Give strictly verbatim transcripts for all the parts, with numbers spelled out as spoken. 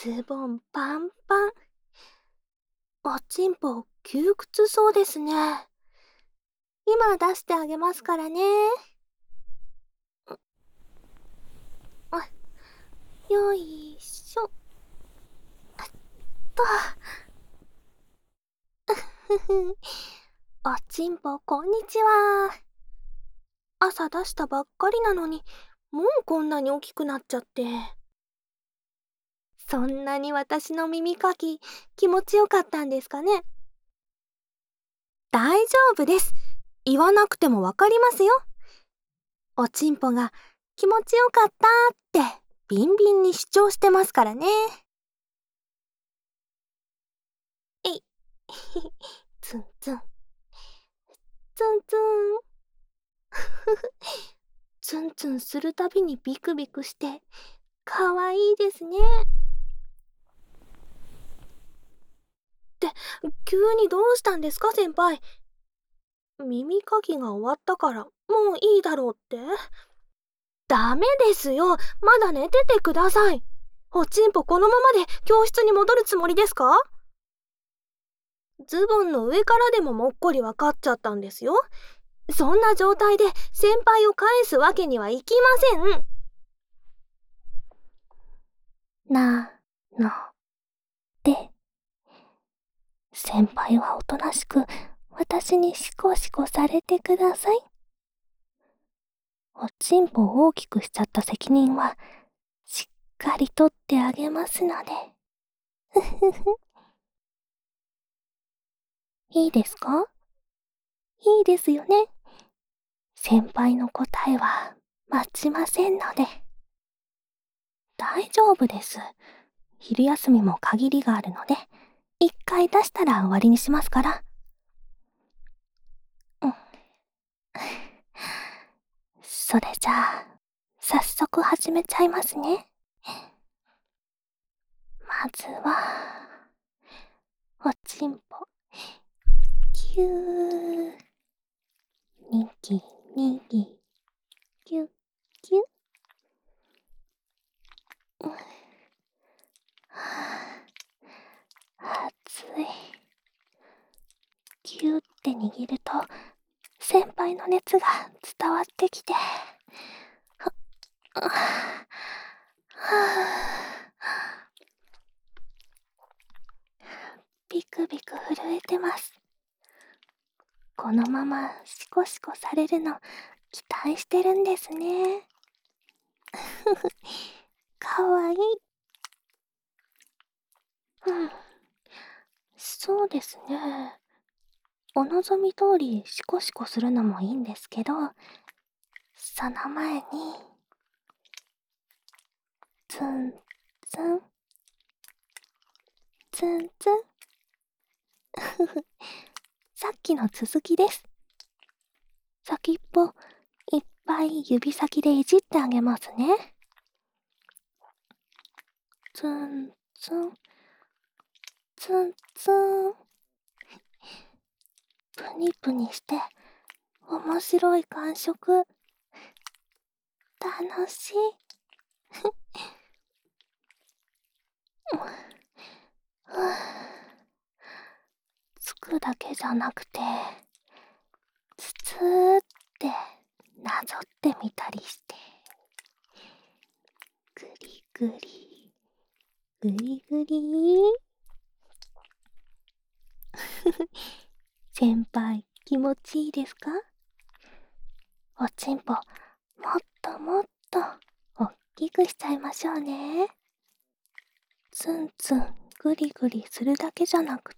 ズボンパンパン。おちんぽ窮屈そうですね。今出してあげますからね。あ、よいしょ。あっと。ふふ。おちんぽこんにちは。朝出したばっかりなのに、もうこんなに大きくなっちゃって。そんなに私の耳かき気持ちよかったんですかね。大丈夫です。言わなくてもわかりますよ。おちんぽが気持ちよかったってビンビンに主張してますからね。えい。ツンツン。ツンツン。ツンツンするたびにビクビクしてかわいいですね。って急にどうしたんですか先輩。耳かきが終わったからもういいだろうって。ダメですよ。まだ寝ててください。おちんぽこのままで教室に戻るつもりですか？ズボンの上からでももっこり分かっちゃったんですよ。そんな状態で先輩を返すわけにはいきません。なので、先輩はおとなしく私にシコシコされてください。おちんぽを大きくしちゃった責任はしっかりとってあげますので。ふふふ。いいですか？いいですよね。先輩の答えは待ちませんので。大丈夫です。昼休みも限りがあるので、一回出したら終わりにしますから。うん。それじゃあ、早速始めちゃいますね。まずは、おちんぽ、ぎゅー、にぎにぎ、ぎゅっぎゅっ。うん、はあ、熱い。ぎゅーって握ると、先輩の熱が伝わってきて、は、はあ、ビクビク震えてます。このままシコシコされるの期待してるんですね。かわいい。うん、そうですね。お望み通りシコシコするのもいいんですけど、その前に、ツンツン、ツンツン。さっきの続きです。先っぽいっぱい指先でいじってあげますね。ツンツン、ツンツン。プニプニして面白い感触。楽しい。つくだけじゃなくて、つつーってなぞってみたりして、ぐりぐり、ぐりぐり。先輩、気持ちいいですか？おちんぽ、もっともっとおっきくしちゃいましょうね。ツンツングリグリするだけじゃなくって、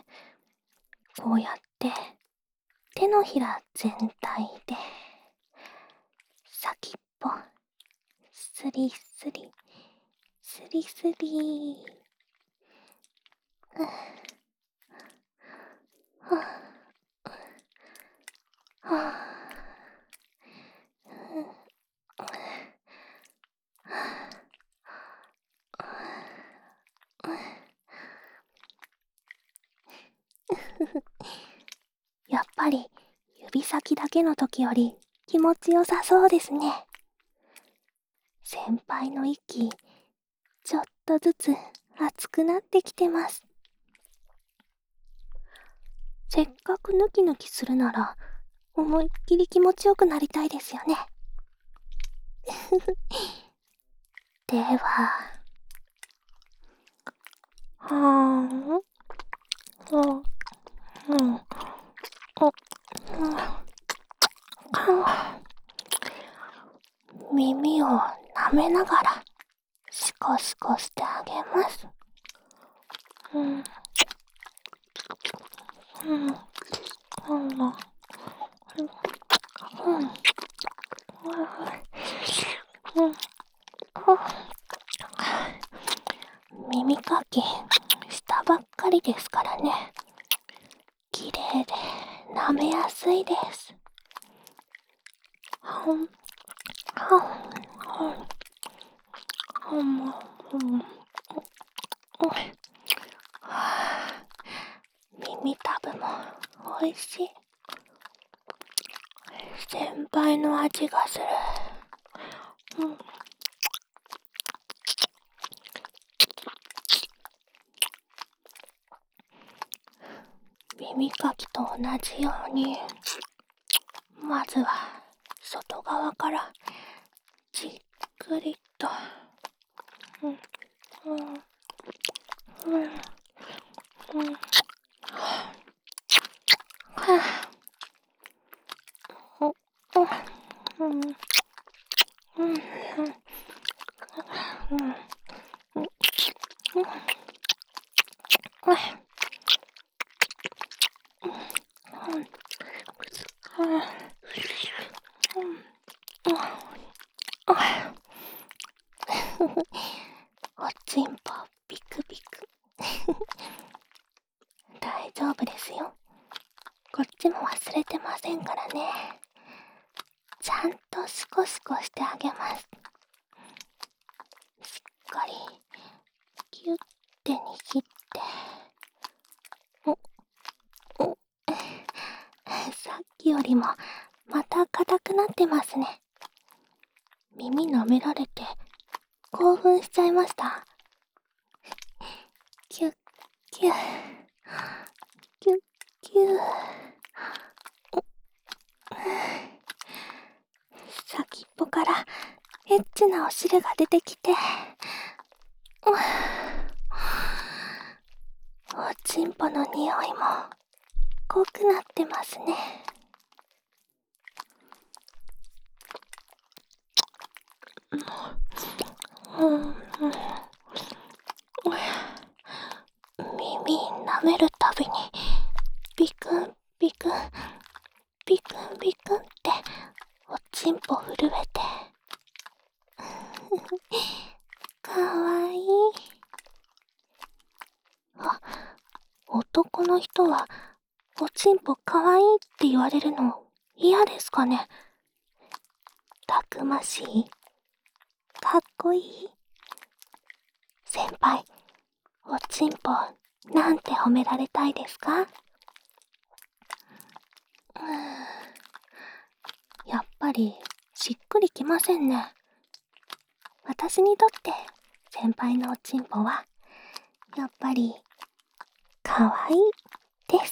こうやって手のひら全体で先っぽスリスリスリスリ。はあはあ。やっぱり指先だけの時より気持ちよさそうですね。先輩の息ちょっとずつ熱くなってきてます。せっかくヌキヌキするなら、思いっきり気持ちよくなりたいですよね。では、はーん、はーん、うん、お、うん、かん、耳を舐めながら、シコシコしてあげます。うん、うん、うん、うん、うん、うん、耳かきしたばっかりですからね。綺麗で舐めやすいです。はん、はん、はん、はん、はん、耳たぶもおいしい。先輩の味がする。うん、耳かきと同じように、まずは外側からじっくりと、うん、うん、うん、うん、はぁ、お、お、うん、うん、うん、うん、うん、おちんぽビクビク。大丈夫ですよ。こっちも忘れてませんからね。ちゃんとシコシコしてあげます。しっかりギュッて握って、お、お、さっきよりもまた硬くなってますね。耳舐められて興奮しちゃいました。キュッキュッキュッキュッ。先っぽからエッチなお汁が出てきて、おちんぽの匂いも濃くなってますね。うん、うん、耳舐めるたびにビクンビクンビクンビクンっておちんぽ震えてかわいい。あ、男の人はおちんぽかわいいって言われるの嫌ですかね。たくましい、かっこいい。先輩、おちんぽなんて褒められたいですか？うーん、やっぱりしっくりきませんね。私にとって先輩のおちんぽはやっぱりかわいいです。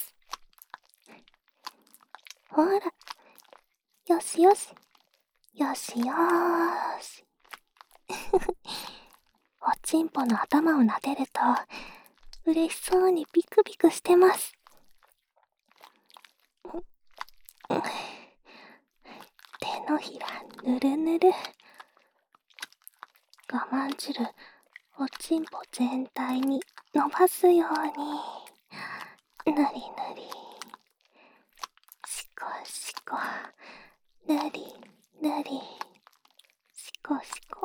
ほら、よしよし、よしよーし。おちんぽの頭を撫でると嬉しそうにビクビクしてます。手のひらぬるぬる。我慢汁おちんぽ全体に伸ばすようにぬりぬり、しこしこ、ぬりぬり、しこしこ。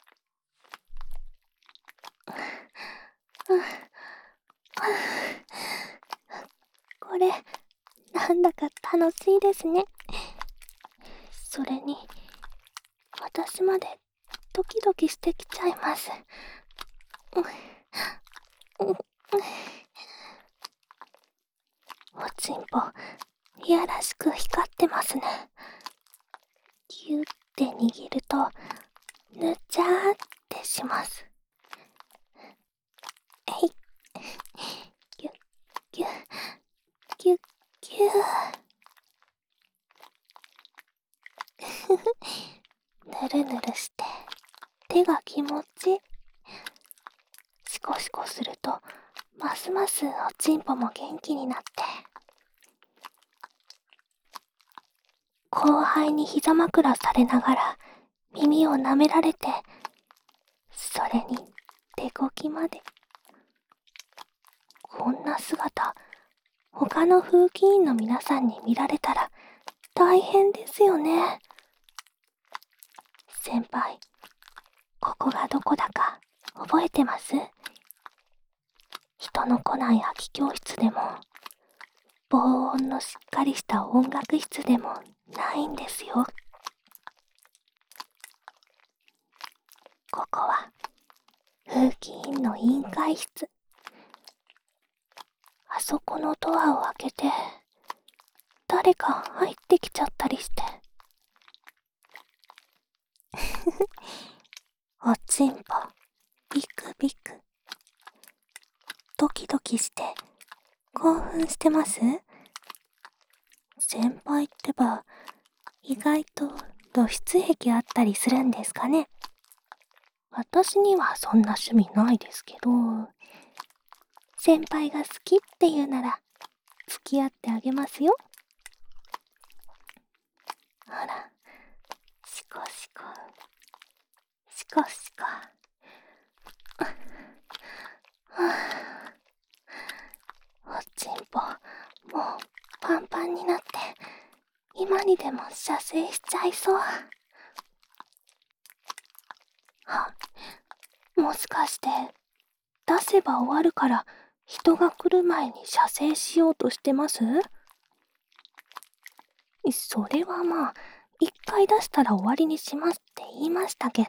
これなんだか楽しいですね。それに私までドキドキしてきちゃいます。おちんぽいやらしく光ってますね。ギュッて握るとぬちゃーってします。 えい。ぎゅっぎゅっぎゅっぎゅー。ぬるぬるして手が気持ちいい。シコシコするとますますおちんぽも元気になって、後輩に膝枕されながら耳を舐められて、それに手こきまで。こんな姿、他の風紀委員の皆さんに見られたら大変ですよね。先輩、ここがどこだか覚えてます？人の来ない空き教室でも、防音のしっかりした音楽室でもないんですよ。ここは風紀委員の委員会室。あそこのドアを開けて誰か入ってきちゃったりしておちんぽビクビク、ドキドキして興奮してます？先輩ってば意外と露出癖あったりするんですかね。私にはそんな趣味ないですけど、先輩が好きって言うなら付き合ってあげますよ。ほら、シコシコシコシコ。おちんぽもうパンパンになって、今にでも射精しちゃいそう。あ、もしかして出せば終わるから人が来る前に射精しようとしてます？それはまあ一回出したら終わりにしますって言いましたけど、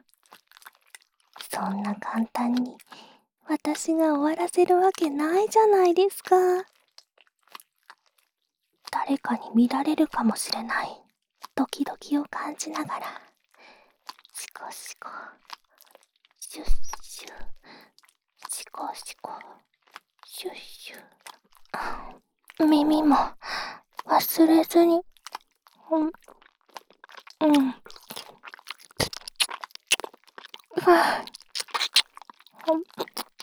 そんな簡単に私が終わらせるわけないじゃないですか。誰かに見られるかもしれないドキドキを感じながら、シコシコシュッシュ、シコシコシュッシュ。耳も忘れずに。うんうんはぁ、うん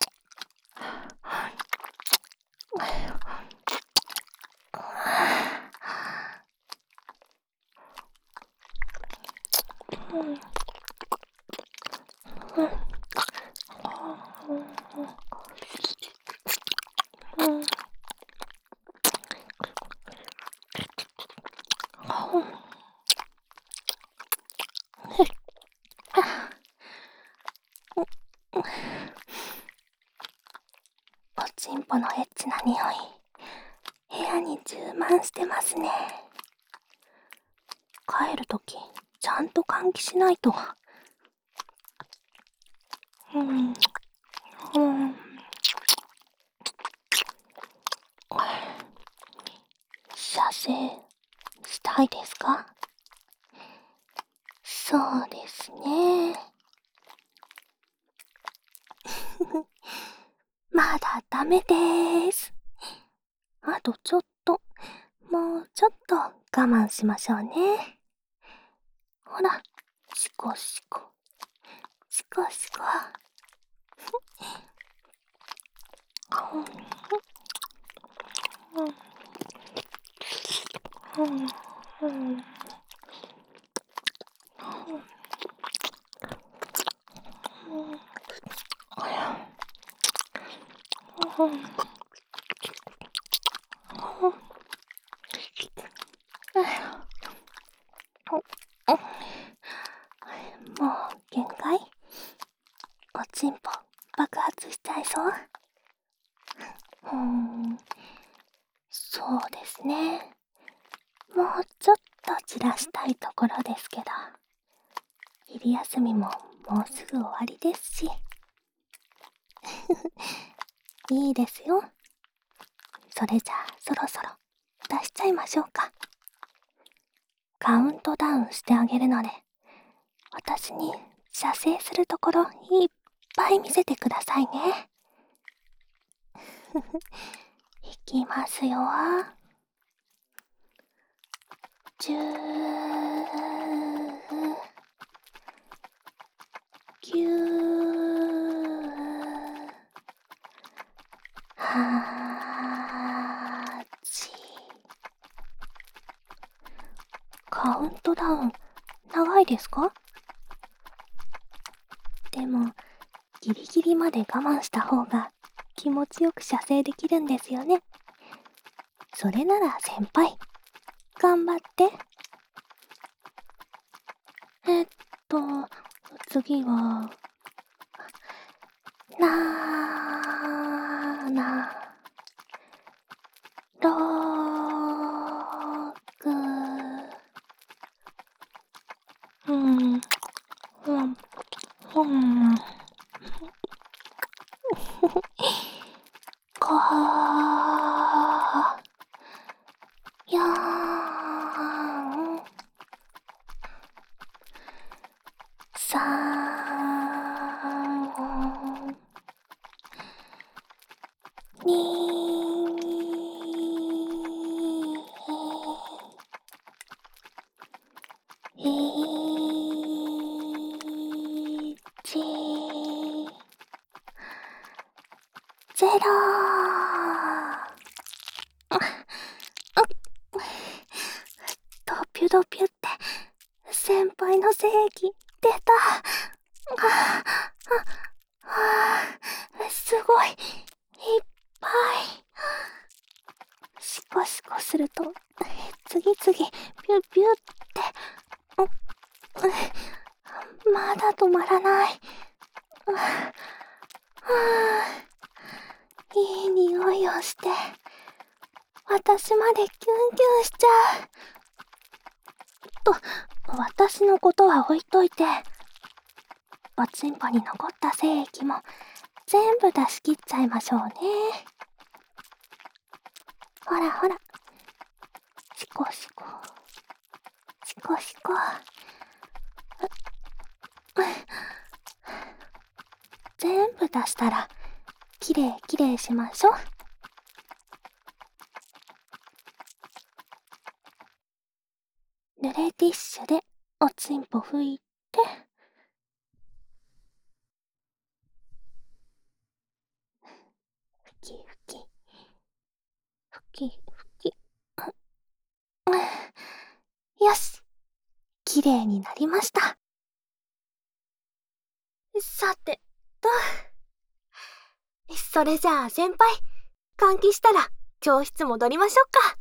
おちんぽのエッチな匂い、部屋に充満してますね。帰るときちゃんと換気しないと。うんうん射精したいですか？そうですね。まだダメでーす。あとちょっと、もうちょっと我慢しましょうね。ほら、シコシコシコシコ。うんうんうんもう限界？おちんぽ爆発しちゃいそう？うーん、そうですね。もうちょっと散らしたいところですけど、昼休みももうすぐ終わりですし。いいですよ。それじゃあそろそろ出しちゃいましょうか。カウントダウンしてあげるので、私に射精するところいっぱい見せてくださいね。 いきますよ。じゅう、きゅう、はち。カウントダウン、長いですか？でも、ギリギリまで我慢した方が気持ちよく射精できるんですよね。それなら先輩、頑張って。えっと、次は、なーな、ろーく、うん、うん、うん、ご、よん、さん、に、いち、ゼロ。ドピュドピュって先輩の精液出た。ああ、すごいいっぱい。シコシコすると次々ピュピュってまだ止まらない。いい匂いをして私までキュンキュンしちゃう。と、私のことは置いといて、おちんぽに残った精液も全部出し切っちゃいましょうね。ほらほら、シコシコ、シコシコ。全部出したらきれいきれいしましょう。濡れティッシュでおちんぽ拭いて、ふきふき、ふきふき。よし、きれいになりました。さてと、それじゃあ先輩、換気したら教室戻りましょうか。